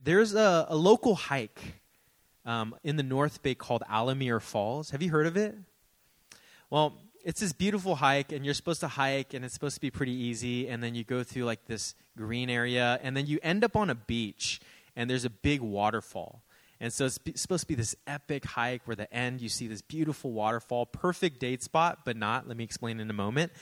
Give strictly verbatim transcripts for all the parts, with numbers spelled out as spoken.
there's a, a local hike um, in the North Bay called Alamere Falls. Have you heard of it? Well, it's this beautiful hike, and you're supposed to hike, and it's supposed to be pretty easy, and then you go through like this green area, and then you end up on a beach, and there's a big waterfall. And so it's b- supposed to be this epic hike where the end you see this beautiful waterfall, perfect date spot, but not. Let me explain in a moment.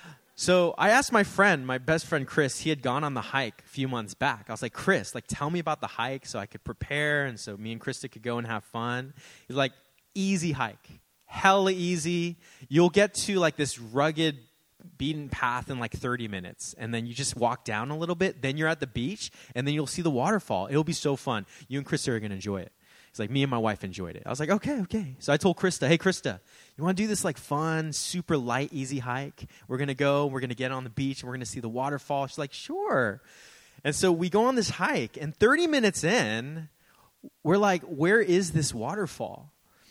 So I asked my friend, my best friend Chris, he had gone on the hike a few months back. I was like, Chris, like tell me about the hike so I could prepare and so me and Krista could go and have fun. He's like, easy hike, hella easy. You'll get to like this rugged beaten path in like thirty minutes, and then you just walk down a little bit, then you're at the beach, and then you'll see the waterfall. It'll be so fun. You and Krista are going to enjoy it. It's like me and my wife enjoyed it. I was like, okay, okay. So I told Krista, hey, Krista, you want to do this like fun, super light, easy hike? We're going to go, we're going to get on the beach, and we're going to see the waterfall. She's like, sure. And so we go on this hike, and thirty minutes in, we're like, where is this waterfall?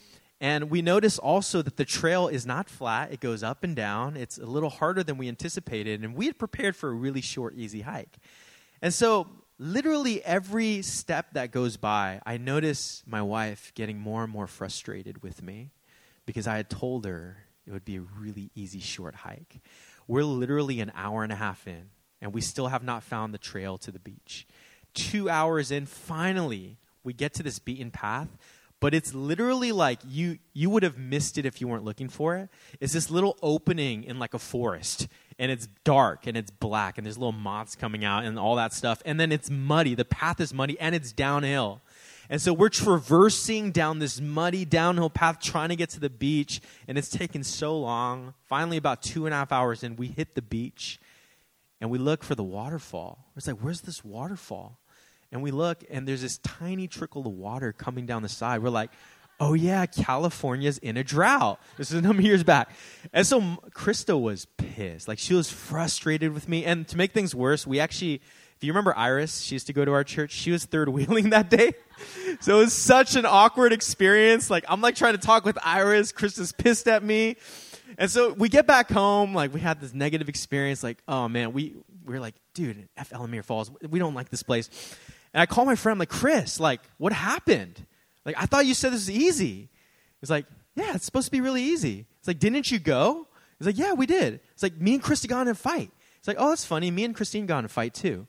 And we notice also that the trail is not flat. It goes up and down. It's a little harder than we anticipated, and we had prepared for a really short, easy hike. And so literally every step that goes by, I notice my wife getting more and more frustrated with me because I had told her it would be a really easy, short hike. We're literally an hour and a half in, and we still have not found the trail to the beach. Two hours in, finally, we get to this beaten path, but it's literally like you you would have missed it if you weren't looking for it. It's this little opening in like a forest, and it's dark, and it's black, and there's little moths coming out and all that stuff. And then it's muddy. The path is muddy, and it's downhill. And so we're traversing down this muddy downhill path trying to get to the beach, and it's taken so long. Finally, about two and a half hours in, we hit the beach, and we look for the waterfall. It's like, where's this waterfall? And we look, and there's this tiny trickle of water coming down the side. We're like, oh, yeah, California's in a drought. This is a number of years back. And so Krista was pissed. Like, she was frustrated with me. And to make things worse, we actually, if you remember Iris, she used to go to our church. She was third wheeling that day. So it was such an awkward experience. Like, I'm like trying to talk with Iris. Krista's pissed at me. And so we get back home. Like, we had this negative experience. Like, oh, man, we, we were like, dude, F Alamere Falls. We don't like this place. And I call my friend, I'm like, Chris, like, what happened? Like, I thought you said this was easy. He's like, yeah, it's supposed to be really easy. It's like, didn't you go? He's like, yeah, we did. It's like, me and Christy got in a fight. It's like, oh, that's funny. Me and Christine got in a fight, too.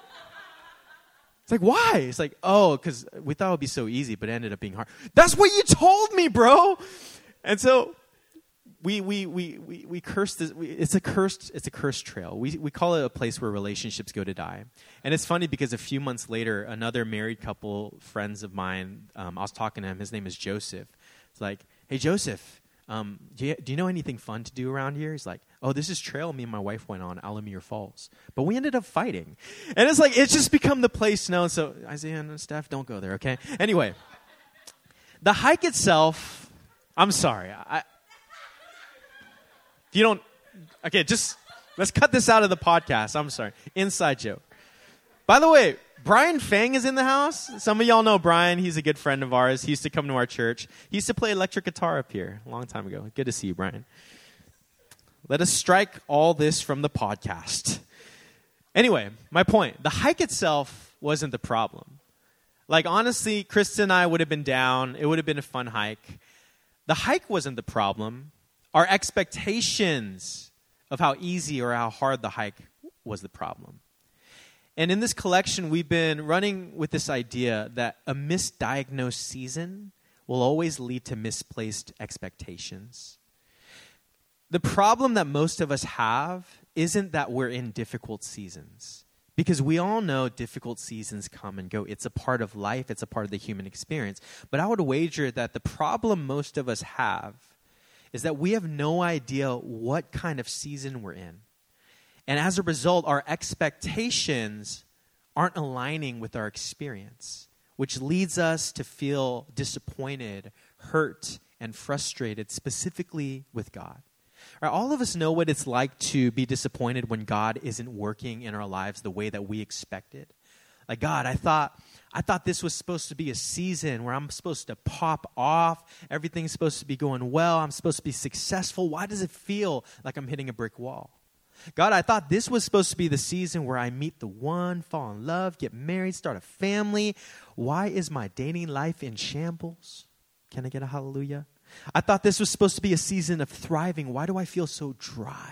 It's like, why? It's like, oh, because we thought it would be so easy, but it ended up being hard. That's what you told me, bro. And so we we we we we curse this. We, it's a cursed. It's a cursed trail. We we call it a place where relationships go to die. And it's funny because a few months later, another married couple, friends of mine, um, I was talking to him. His name is Joseph. It's like, hey, Joseph, um, do you, do you know anything fun to do around here? He's like, oh, this is trail me and my wife went on, Alamere Falls. But we ended up fighting. And it's like, it's just become the place now. So Isaiah and Steph, don't go there, okay? Anyway, the hike itself, I'm sorry. I, if you don't, okay, just, let's cut this out of the podcast. I'm sorry. Inside joke. By the way, Brian Fang is in the house. Some of y'all know Brian. He's a good friend of ours. He used to come to our church. He used to play electric guitar up here a long time ago. Good to see you, Brian. Let us strike all this from the podcast. Anyway, my point. The hike itself wasn't the problem. Like, honestly, Krista and I would have been down. It would have been a fun hike. The hike wasn't the problem. Our expectations of how easy or how hard the hike was the problem. And in this collection, we've been running with this idea that a misdiagnosed season will always lead to misplaced expectations. The problem that most of us have isn't that we're in difficult seasons, because we all know difficult seasons come and go. It's a part of life. It's a part of the human experience. But I would wager that the problem most of us have is that we have no idea what kind of season we're in. And as a result, our expectations aren't aligning with our experience, which leads us to feel disappointed, hurt, and frustrated, specifically with God. All right, all of us know what it's like to be disappointed when God isn't working in our lives the way that we expected. Like, God, I thought I thought this was supposed to be a season where I'm supposed to pop off. Everything's supposed to be going well. I'm supposed to be successful. Why does it feel like I'm hitting a brick wall? God, I thought this was supposed to be the season where I meet the one, fall in love, get married, start a family. Why is my dating life in shambles? Can I get a hallelujah? I thought this was supposed to be a season of thriving. Why do I feel so dry?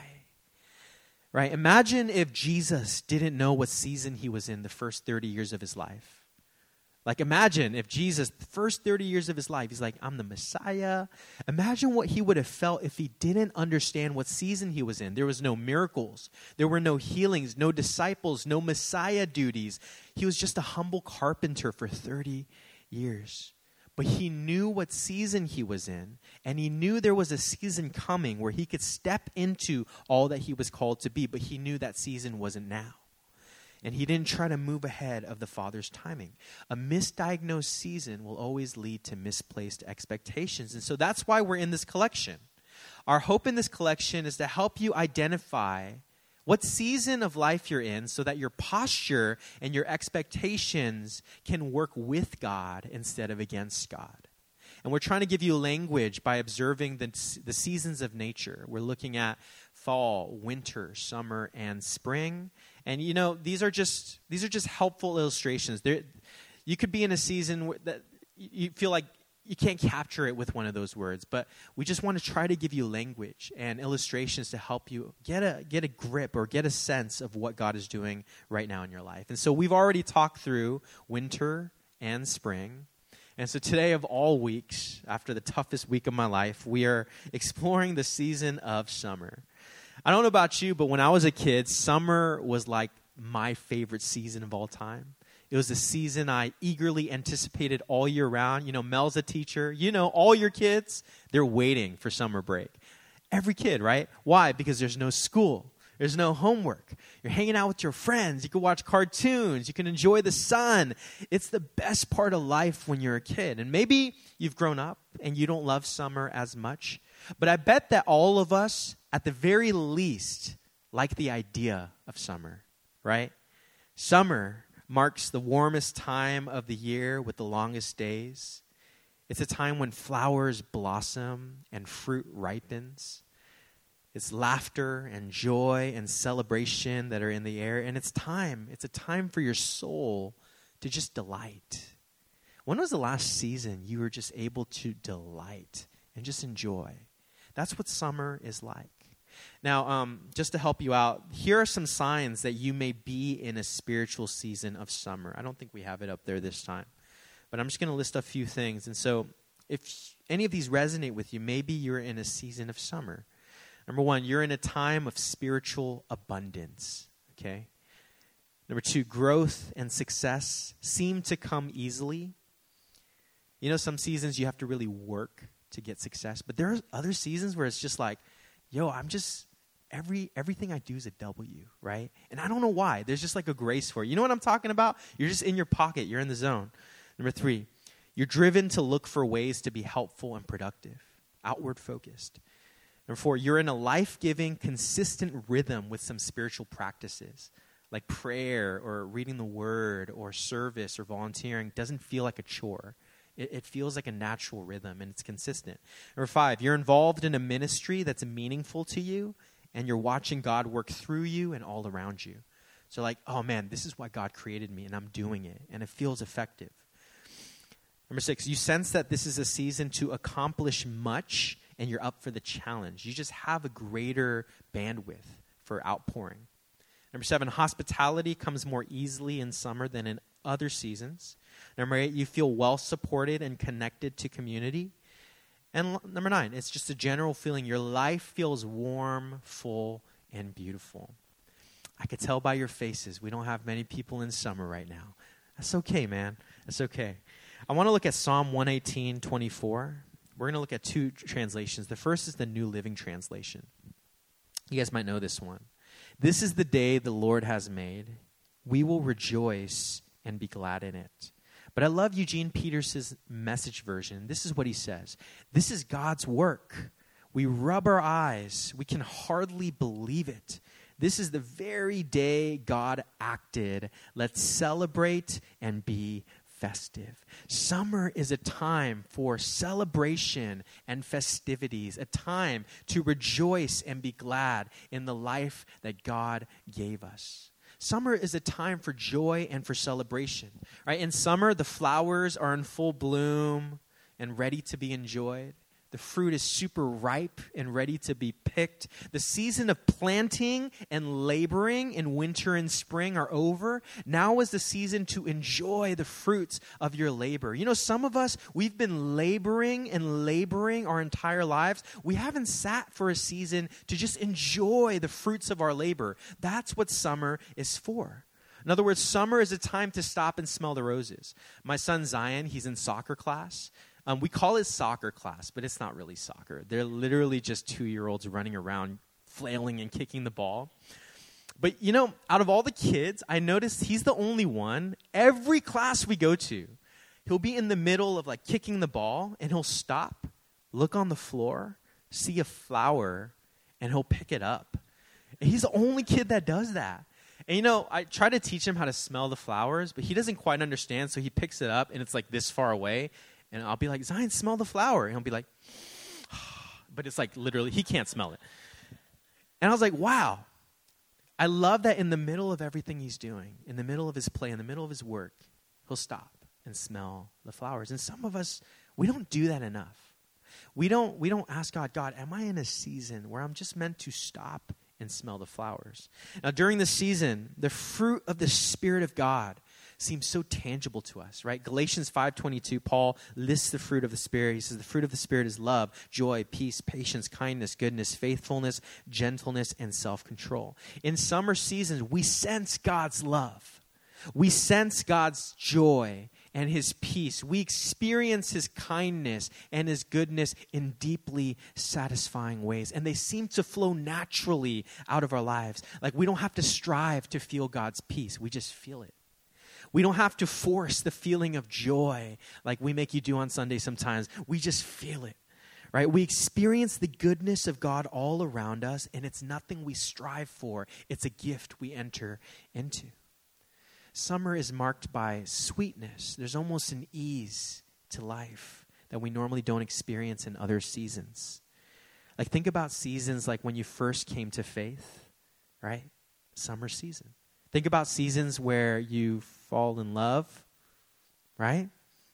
Right? Imagine if Jesus didn't know what season he was in the first thirty years of his life. Like imagine if Jesus, the first thirty years of his life, he's like, I'm the Messiah. Imagine what he would have felt if he didn't understand what season he was in. There was no miracles. There were no healings, no disciples, no Messiah duties. He was just a humble carpenter for thirty years. But he knew what season he was in, and he knew there was a season coming where he could step into all that he was called to be, but he knew that season wasn't now. And he didn't try to move ahead of the Father's timing. A misdiagnosed season will always lead to misplaced expectations. And so that's why we're in this collection. Our hope in this collection is to help you identify what season of life you're in so that your posture and your expectations can work with God instead of against God. And we're trying to give you language by observing the, the seasons of nature. We're looking at fall, winter, summer, and spring. And you know, these are just these are just helpful illustrations. There, you could be in a season where that you feel like you can't capture it with one of those words, but we just want to try to give you language and illustrations to help you get a get a grip or get a sense of what God is doing right now in your life. And so we've already talked through winter and spring. And so today of all weeks, after the toughest week of my life, we are exploring the season of summer. I don't know about you, but when I was a kid, summer was like my favorite season of all time. It was the season I eagerly anticipated all year round. You know, Mel's a teacher. You know, all your kids, they're waiting for summer break. Every kid, right? Why? Because there's no school. There's no homework. You're hanging out with your friends. You can watch cartoons. You can enjoy the sun. It's the best part of life when you're a kid. And maybe you've grown up and you don't love summer as much. But I bet that all of us, at the very least, like the idea of summer, right? Summer marks the warmest time of the year with the longest days. It's a time when flowers blossom and fruit ripens. It's laughter and joy and celebration that are in the air. And it's time. It's a time for your soul to just delight. When was the last season you were just able to delight and just enjoy? That's what summer is like. Now, um, just to help you out, here are some signs that you may be in a spiritual season of summer. I don't think we have it up there this time, but I'm just going to list a few things. And so if any of these resonate with you, maybe you're in a season of summer. Number one, you're in a time of spiritual abundance, okay? Number two, growth and success seem to come easily. You know, some seasons you have to really work to get success, but there are other seasons where it's just like, yo, I'm just, every everything I do is a W, right? And I don't know why. There's just like a grace for it. You know what I'm talking about? You're just in your pocket. You're in the zone. Number three, you're driven to look for ways to be helpful and productive, outward focused. Number four, you're in a life-giving, consistent rhythm with some spiritual practices, like prayer or reading the word or service or volunteering doesn't feel like a chore. It, it feels like a natural rhythm, and it's consistent. Number five, you're involved in a ministry that's meaningful to you, and you're watching God work through you and all around you. So like, oh man, this is why God created me, and I'm doing it, and it feels effective. Number six, you sense that this is a season to accomplish much, and you're up for the challenge. You just have a greater bandwidth for outpouring. Number seven, hospitality comes more easily in summer than in other seasons. Number eight, you feel well supported and connected to community. And l- number nine, it's just a general feeling your life feels warm, full, and beautiful. I could tell by your faces we don't have many people in summer right now. That's okay, man. That's okay. I want to look at Psalm one eighteen, twenty-four. We're going to look at two translations. The first is the New Living Translation. You guys might know this one. This is the day the Lord has made. We will rejoice and be glad in it. But I love Eugene Peterson's Message version. This is what he says. This is God's work. We rub our eyes. We can hardly believe it. This is the very day God acted. Let's celebrate and be festive. Summer is a time for celebration and festivities, a time to rejoice and be glad in the life that God gave us. Summer is a time for joy and for celebration, right? In summer, the flowers are in full bloom and ready to be enjoyed. The fruit is super ripe and ready to be picked. The season of planting and laboring in winter and spring are over. Now is the season to enjoy the fruits of your labor. You know, some of us, we've been laboring and laboring our entire lives. We haven't sat for a season to just enjoy the fruits of our labor. That's what summer is for. In other words, summer is a time to stop and smell the roses. My son Zion, he's in soccer class. Um, we call it soccer class, but it's not really soccer. They're literally just two-year-olds running around, flailing and kicking the ball. But, you know, out of all the kids, I noticed he's the only one. Every class we go to, he'll be in the middle of, like, kicking the ball, and he'll stop, look on the floor, see a flower, and he'll pick it up. And he's the only kid that does that. And, you know, I try to teach him how to smell the flowers, but he doesn't quite understand, so he picks it up, and it's, like, this far away. And I'll be like, Zion, smell the flower. And he'll be like, but it's like literally, he can't smell it. And I was like, wow. I love that in the middle of everything he's doing, in the middle of his play, in the middle of his work, he'll stop and smell the flowers. And some of us, we don't do that enough. We don't, we don't ask God, God, am I in a season where I'm just meant to stop and smell the flowers? Now, during the season, the fruit of the Spirit of God seems so tangible to us, right? Galatians five twenty-two, Paul lists the fruit of the Spirit. He says the fruit of the Spirit is love, joy, peace, patience, kindness, goodness, faithfulness, gentleness, and self-control. In summer seasons, we sense God's love. We sense God's joy and his peace. We experience his kindness and his goodness in deeply satisfying ways. And they seem to flow naturally out of our lives. Like we don't have to strive to feel God's peace. We just feel it. We don't have to force the feeling of joy like we make you do on Sunday sometimes. We just feel it, right? We experience the goodness of God all around us, and it's nothing we strive for. It's a gift we enter into. Summer is marked by sweetness. There's almost an ease to life that we normally don't experience in other seasons. Like think about seasons like when you first came to faith, right? Summer season. Think about seasons where you fall in love, right?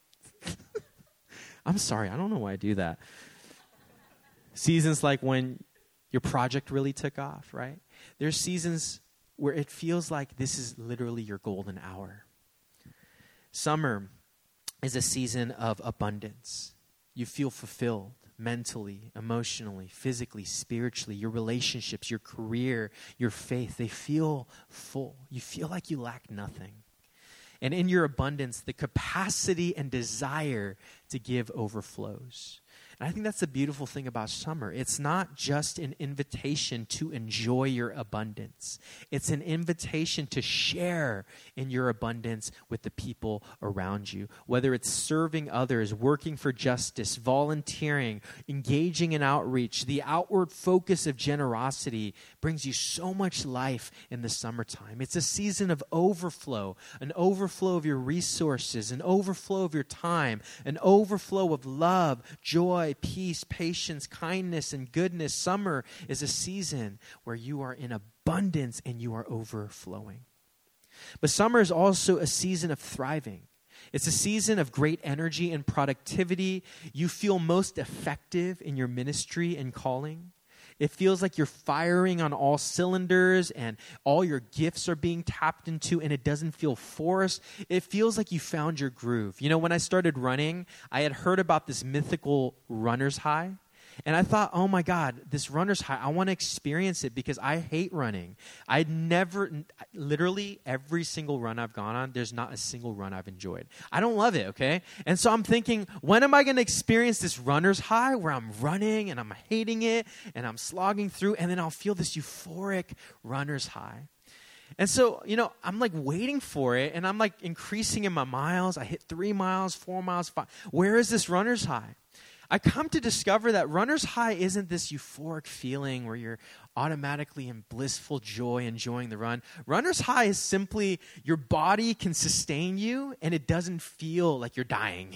I'm sorry, I don't know why I do that. Seasons like when your project really took off, right? There's seasons where it feels like this is literally your golden hour. Summer is a season of abundance. You feel fulfilled mentally, emotionally, physically, spiritually. Your relationships, your career, your faith, they feel full. You feel like you lack nothing. And in your abundance, the capacity and desire to give overflows. And I think that's the beautiful thing about summer. It's not just an invitation to enjoy your abundance. It's an invitation to share in your abundance with the people around you. Whether it's serving others, working for justice, volunteering, engaging in outreach, the outward focus of generosity brings you so much life in the summertime. It's a season of overflow, an overflow of your resources, an overflow of your time, an overflow of love, joy, peace, patience, kindness, and goodness. Summer is a season where you are in abundance and you are overflowing. But summer is also a season of thriving. It's a season of great energy and productivity. You feel most effective in your ministry and calling. It feels like you're firing on all cylinders and all your gifts are being tapped into, and it doesn't feel forced. It feels like you found your groove. You know, when I started running, I had heard about this mythical runner's high. And I thought, oh my God, this runner's high, I want to experience it because I hate running. I'd never, literally every single run I've gone on, there's not a single run I've enjoyed. I don't love it, okay? And so I'm thinking, when am I going to experience this runner's high where I'm running and I'm hating it and I'm slogging through, and then I'll feel this euphoric runner's high. And so, you know, I'm like waiting for it, and I'm like increasing in my miles. I hit three miles, four miles, five. Where is this runner's high? I come to discover that runner's high isn't this euphoric feeling where you're automatically in blissful joy enjoying the run. Runner's high is simply your body can sustain you and it doesn't feel like you're dying.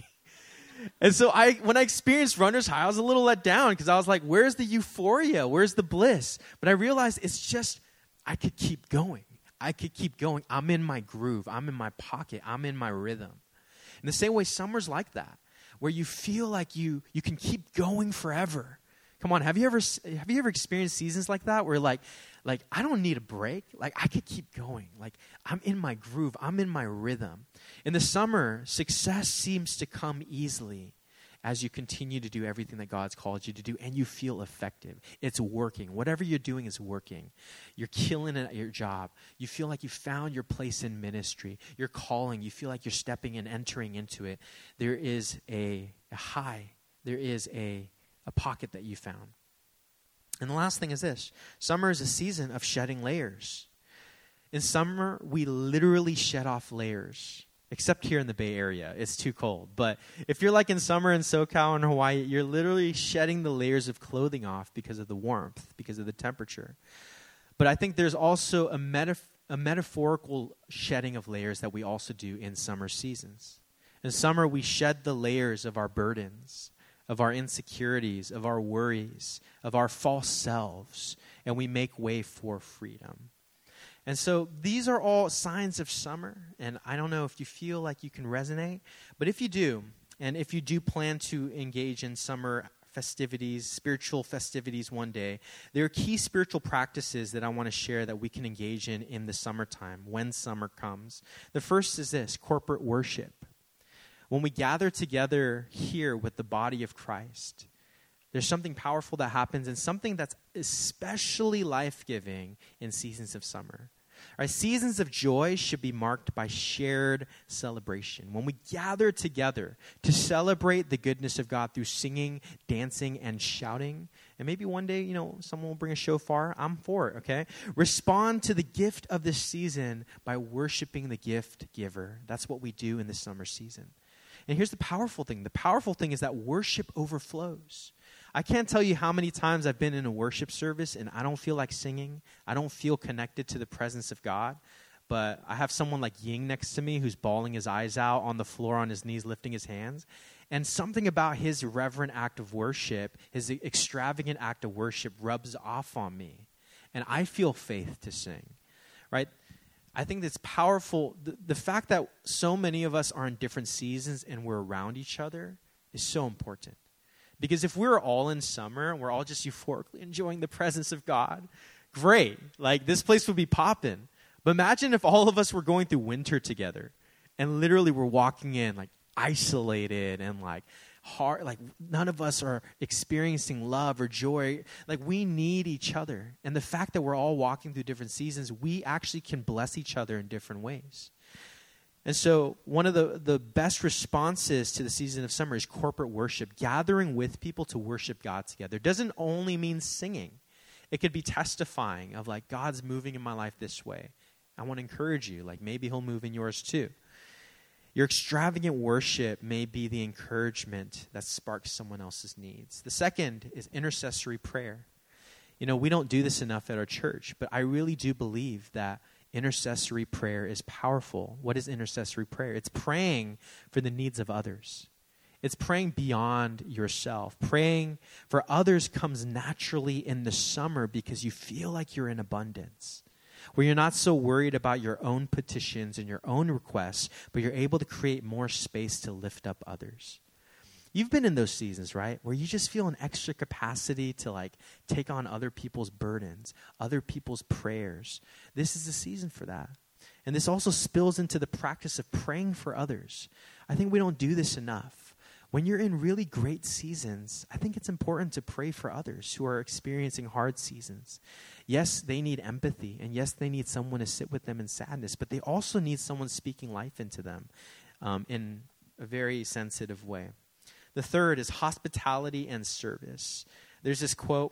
And so I, when I experienced runner's high, I was a little let down because I was like, where's the euphoria? Where's the bliss? But I realized it's just, I could keep going. I could keep going. I'm in my groove. I'm in my pocket. I'm in my rhythm. In the same way, summer's like that, where you feel like you you can keep going forever. Come on, have you ever have you ever experienced seasons like that where like like I don't need a break, like I could keep going, like I'm in my groove, I'm in my rhythm. In the summer, success seems to come easily as you continue to do everything that God's called you to do, and you feel effective. It's working. Whatever you're doing is working. You're killing it at your job. You feel like you found your place in ministry. You're calling. You feel like you're stepping and entering into it. There is a, a high. There is a, a pocket that you found. And the last thing is this. Summer is a season of shedding layers. In summer, we literally shed off layers. Except here in the Bay Area. It's too cold. But if you're like in summer in SoCal and Hawaii, you're literally shedding the layers of clothing off because of the warmth, because of the temperature. But I think there's also a, metaf- a metaphorical shedding of layers that we also do in summer seasons. In summer, we shed the layers of our burdens, of our insecurities, of our worries, of our false selves, and we make way for freedom. And so these are all signs of summer, and I don't know if you feel like you can resonate, but if you do, and if you do plan to engage in summer festivities, spiritual festivities one day, there are key spiritual practices that I want to share that we can engage in in the summertime, when summer comes. The first is this, corporate worship. When we gather together here with the body of Christ, there's something powerful that happens and something that's especially life-giving in seasons of summer. Right, seasons of joy should be marked by shared celebration. When we gather together to celebrate the goodness of God through singing, dancing, and shouting, and maybe one day, you know, someone will bring a shofar, I'm for it, okay? Respond to the gift of this season by worshiping the gift giver. That's what we do in the summer season. And here's the powerful thing. The powerful thing is that worship overflows. I can't tell you how many times I've been in a worship service and I don't feel like singing. I don't feel connected to the presence of God. But I have someone like Ying next to me who's bawling his eyes out on the floor on his knees, lifting his hands. And something about his reverent act of worship, his extravagant act of worship rubs off on me. And I feel faith to sing, right? I think it's powerful. The, the fact that so many of us are in different seasons and we're around each other is so important. Because if we're all in summer and we're all just euphorically enjoying the presence of God, great. Like, this place would be popping. But imagine if all of us were going through winter together and literally we're walking in, like, isolated and, like, hard. Like, none of us are experiencing love or joy. Like, we need each other. And the fact that we're all walking through different seasons, we actually can bless each other in different ways. And so one of the, the best responses to the season of summer is corporate worship, gathering with people to worship God together. It doesn't only mean singing. It could be testifying of, like, God's moving in my life this way. I want to encourage you, like, maybe he'll move in yours too. Your extravagant worship may be the encouragement that sparks someone else's needs. The second is intercessory prayer. You know, we don't do this enough at our church, but I really do believe that intercessory prayer is powerful. What is intercessory prayer? It's praying for the needs of others. It's praying beyond yourself. Praying for others comes naturally in the summer because you feel like you're in abundance, where you're not so worried about your own petitions and your own requests, but you're able to create more space to lift up others. You've been in those seasons, right, where you just feel an extra capacity to, like, take on other people's burdens, other people's prayers. This is the season for that. And this also spills into the practice of praying for others. I think we don't do this enough. When you're in really great seasons, I think it's important to pray for others who are experiencing hard seasons. Yes, they need empathy, and yes, they need someone to sit with them in sadness, but they also need someone speaking life into them um, in a very sensitive way. The third is hospitality and service. There's this quote.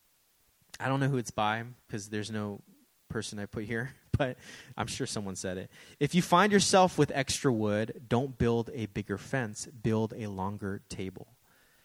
I don't know who it's by because there's no person I put here, but I'm sure someone said it. If you find yourself with extra wood, don't build a bigger fence, build a longer table.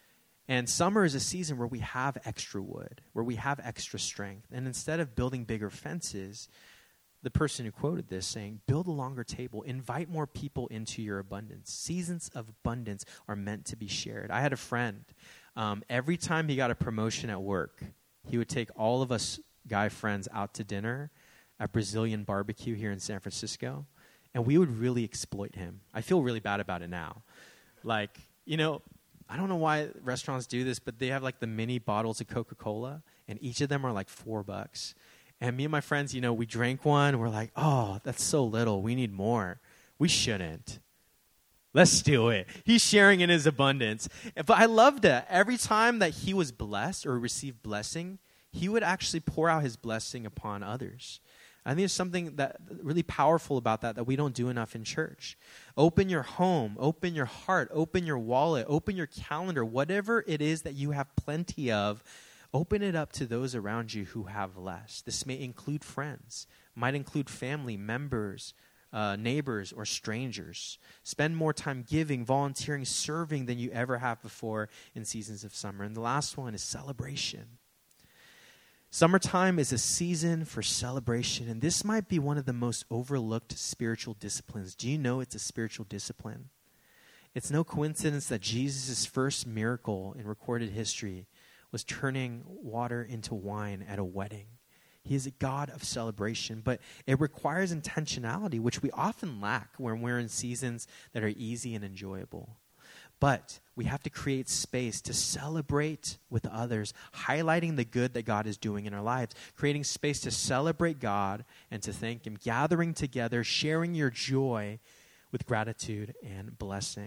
And summer is a season where we have extra wood, where we have extra strength. And instead of building bigger fences, the person who quoted this saying, build a longer table, invite more people into your abundance. Seasons of abundance are meant to be shared. I had a friend, um, every time he got a promotion at work, he would take all of us guy friends out to dinner at Brazilian barbecue here in San Francisco, and we would really exploit him. I feel really bad about it now. Like, you know, I don't know why restaurants do this, but they have like the mini bottles of Coca-Cola, and each of them are like four bucks. And me and my friends, you know, we drank one. We're like, oh, that's so little. We need more. We shouldn't. Let's do it. He's sharing in his abundance. But I loved it. Every time that he was blessed or received blessing, he would actually pour out his blessing upon others. I think there's something that really powerful about that that we don't do enough in church. Open your home, open your heart, open your wallet, open your calendar, whatever it is that you have plenty of, open it up to those around you who have less. This may include friends, might include family members, uh, neighbors, or strangers. Spend more time giving, volunteering, serving than you ever have before in seasons of summer. And the last one is celebration. Summertime is a season for celebration, and this might be one of the most overlooked spiritual disciplines. Do you know it's a spiritual discipline? It's no coincidence that Jesus' first miracle in recorded history was turning water into wine at a wedding. He is a God of celebration, but it requires intentionality, which we often lack when we're in seasons that are easy and enjoyable. But we have to create space to celebrate with others, highlighting the good that God is doing in our lives, creating space to celebrate God and to thank Him, gathering together, sharing your joy with gratitude and blessing.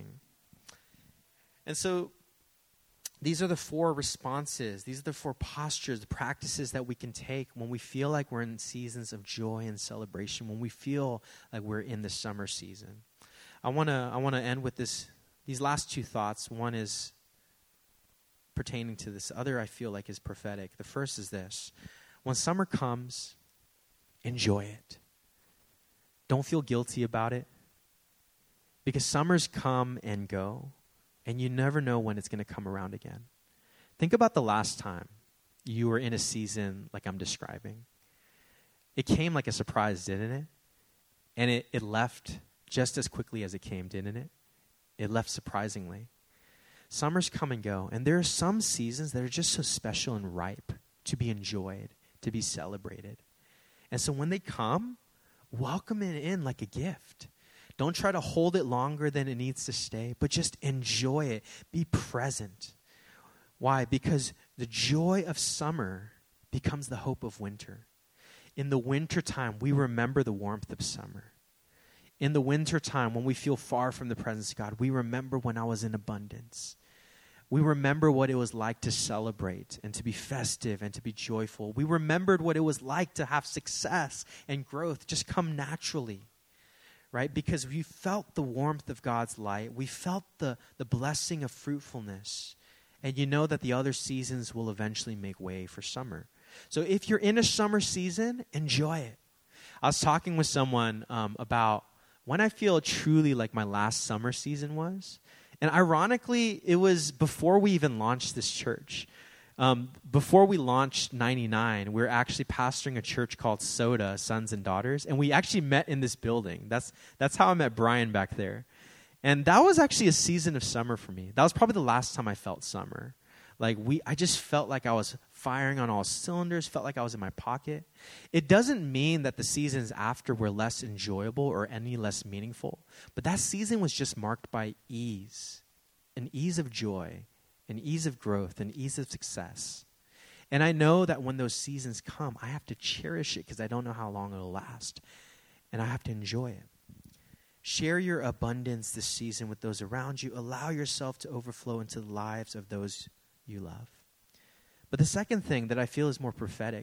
And so these are the four responses. These are the four postures, the practices that we can take when we feel like we're in seasons of joy and celebration, when we feel like we're in the summer season. I want to I want to end with this. These last two thoughts. One is pertaining to this. Other, I feel like, is prophetic. The first is this. When summer comes, enjoy it. Don't feel guilty about it. Because summers come and go, and you never know when it's going to come around again. Think about the last time you were in a season like I'm describing. It came like a surprise, didn't it? And it, it left just as quickly as it came, didn't it? It left surprisingly. Summers come and go, and there are some seasons that are just so special and ripe to be enjoyed, to be celebrated. And so when they come, welcome it in like a gift. Don't try to hold it longer than it needs to stay, but just enjoy it. Be present. Why? Because the joy of summer becomes the hope of winter. In the wintertime, we remember the warmth of summer. In the wintertime, when we feel far from the presence of God, we remember when I was in abundance. We remember what it was like to celebrate and to be festive and to be joyful. We remembered what it was like to have success and growth just come naturally, right? Because we felt the warmth of God's light. We felt the, the blessing of fruitfulness. And you know that the other seasons will eventually make way for summer. So if you're in a summer season, enjoy it. I was talking with someone um, about when I feel truly like my last summer season was. And ironically, it was before we even launched this church. Um, before we launched ninety-nine, we were actually pastoring a church called Soda, Sons and Daughters. And we actually met in this building. That's, that's how I met Brian back there. And that was actually a season of summer for me. That was probably the last time I felt summer. Like we, I just felt like I was firing on all cylinders, felt like I was in my pocket. It doesn't mean that the seasons after were less enjoyable or any less meaningful, but that season was just marked by ease, an ease of joy, an ease of growth, an ease of success. And I know that when those seasons come, I have to cherish it because I don't know how long it'll last, and I have to enjoy it. Share your abundance this season with those around you. Allow yourself to overflow into the lives of those you love. But the second thing that I feel is more prophetic,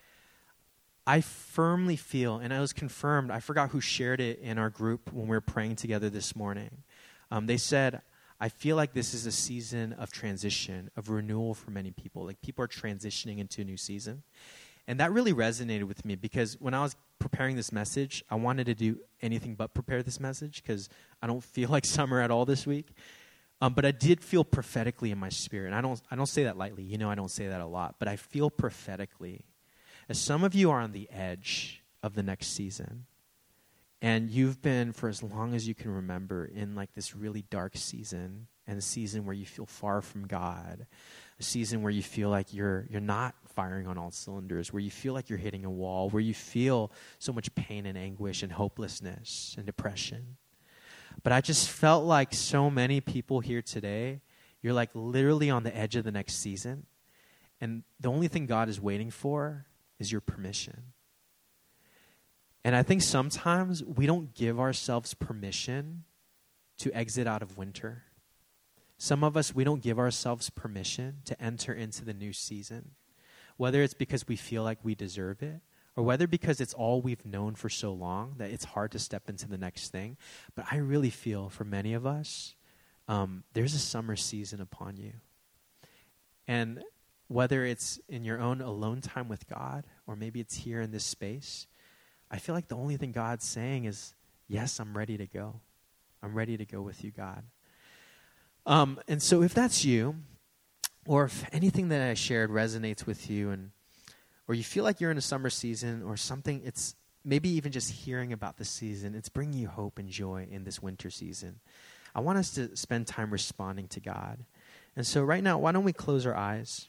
I firmly feel, and it was confirmed, I forgot who shared it in our group when we were praying together this morning. Um, they said, I feel like this is a season of transition, of renewal for many people. Like people are transitioning into a new season. And that really resonated with me because when I was preparing this message, I wanted to do anything but prepare this message because I don't feel like summer at all this week. Um, but I did feel prophetically in my spirit. And I don't, I don't say that lightly. You know, I don't say that a lot. But I feel prophetically. As some of you are on the edge of the next season, and you've been, for as long as you can remember, in like this really dark season, and a season where you feel far from God, a season where you feel like you're you're not firing on all cylinders, where you feel like you're hitting a wall, where you feel so much pain and anguish and hopelessness and depression. But I just felt like so many people here today, you're like literally on the edge of the next season, and the only thing God is waiting for is your permission. And I think sometimes we don't give ourselves permission to exit out of winter. Some of us, we don't give ourselves permission to enter into the new season, whether it's because we feel like we deserve it, or whether because it's all we've known for so long that it's hard to step into the next thing. But I really feel for many of us, um, there's a summer season upon you. And whether it's in your own alone time with God, or maybe it's here in this space, I feel like the only thing God's saying is, yes, I'm ready to go. I'm ready to go with you, God. Um, and so if that's you, or if anything that I shared resonates with you, and or you feel like you're in a summer season or something, it's maybe even just hearing about the season, it's bringing you hope and joy in this winter season. I want us to spend time responding to God. And so right now, why don't we close our eyes?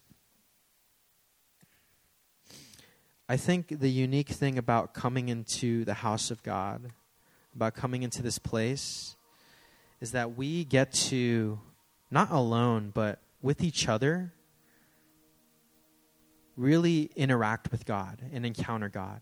I think the unique thing about coming into the house of God, about coming into this place, is that we get to, not alone, but with each other, really interact with God and encounter God.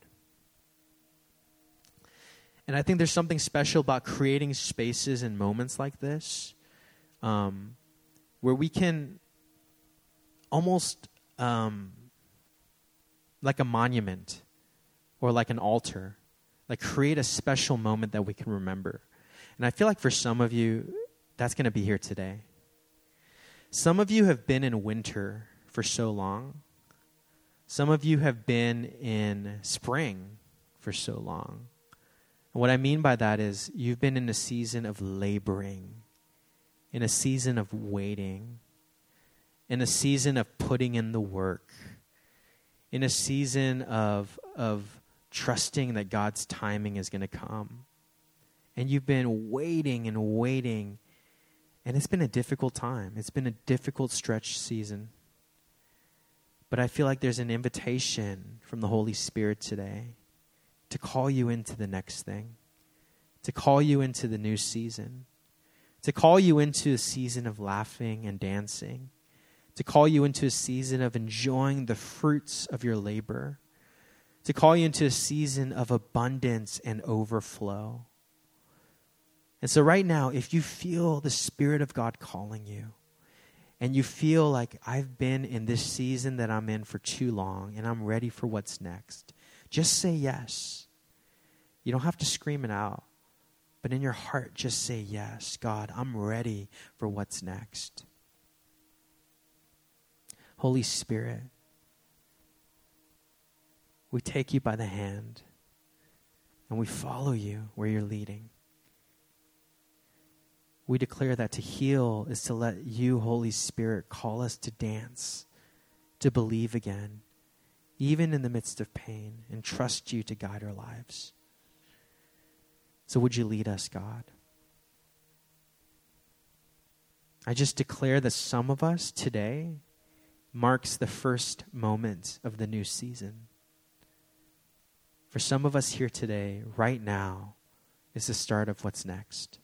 And I think there's something special about creating spaces and moments like this, um, where we can almost... Um, like a monument or like an altar, like create a special moment that we can remember. And I feel like for some of you, that's going to be here today. Some of you have been in winter for so long. Some of you have been in spring for so long. And what I mean by that is you've been in a season of laboring, in a season of waiting, in a season of putting in the work, in a season of of trusting that God's timing is going to come. And you've been waiting and waiting, and it's been a difficult time. It's been a difficult stretch season. But I feel like there's an invitation from the Holy Spirit today to call you into the next thing, to call you into the new season, to call you into a season of laughing and dancing, to call you into a season of enjoying the fruits of your labor, to call you into a season of abundance and overflow. And so right now, if you feel the Spirit of God calling you, and you feel like I've been in this season that I'm in for too long, and I'm ready for what's next, just say yes. You don't have to scream it out, but in your heart, just say yes. God, I'm ready for what's next. Holy Spirit, we take you by the hand and we follow you where you're leading. We declare that to heal is to let you, Holy Spirit, call us to dance, to believe again, even in the midst of pain, and trust you to guide our lives. So would you lead us, God? I just declare that some of us today marks the first moment of the new season. For some of us here today, right now, is the start of what's next.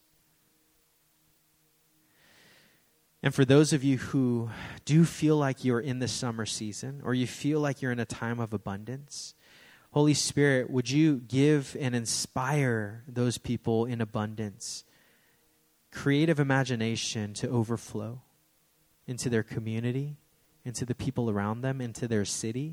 And for those of you who do feel like you're in the summer season, or you feel like you're in a time of abundance, Holy Spirit, would you give and inspire those people in abundance, creative imagination to overflow into their community, into the people around them, into their city.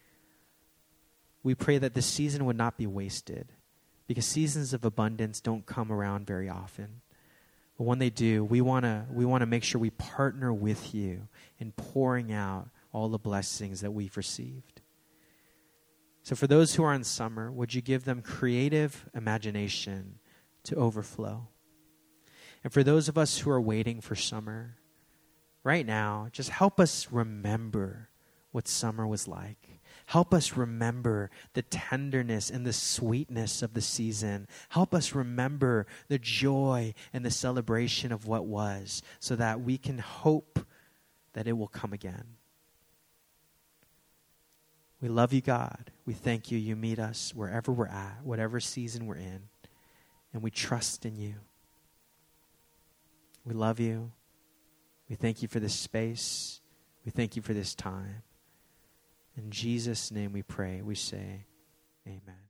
We pray that this season would not be wasted, because seasons of abundance don't come around very often. But when they do, we want to we want to make sure we partner with you in pouring out all the blessings that we've received. So for those who are in summer, would you give them creative imagination to overflow? And for those of us who are waiting for summer, right now, just help us remember what summer was like. Help us remember the tenderness and the sweetness of the season. Help us remember the joy and the celebration of what was, so that we can hope that it will come again. We love you, God. We thank you. You meet us wherever we're at, whatever season we're in, and we trust in you. We love you. We thank you for this space. We thank you for this time. In Jesus' name we pray. We say, amen.